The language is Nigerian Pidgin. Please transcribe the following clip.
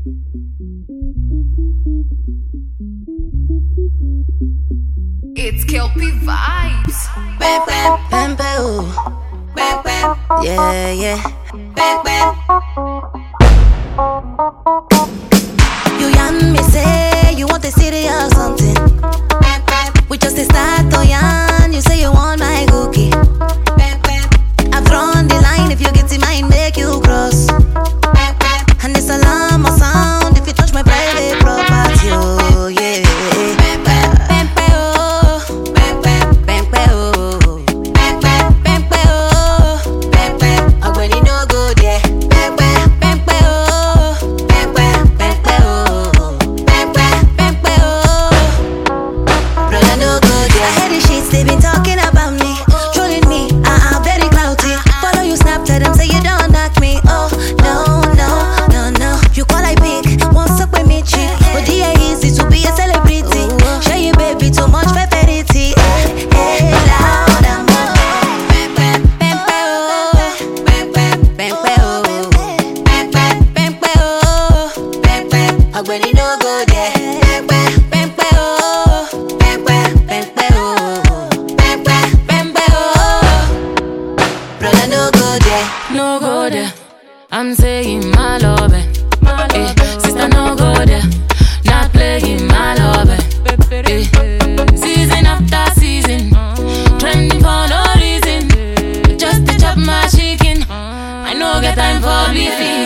It's Kelpie Vibes. Yeah, yeah. You yan me say you want the city or something. We just start to yan. You say you want my cookie. I've drawn the line. If you get in mind, make you cross. And this alarm or sound if you touch my private property. Oh yeah. They been talking about me, trolling me, very cloudy. Follow you snap, tell them say you don't knock me. Oh, no, no, no, no. You call I pick, what's up with me chick? But yeah, easy to be a celebrity. Share you baby, too much femininity. Hey, loud and more. When you no go there. No go there, I'm saying my love it. Sister, no go there, not playing my love it. Season after season, trending for no reason. Just to chop my chicken, I no get time for beefing.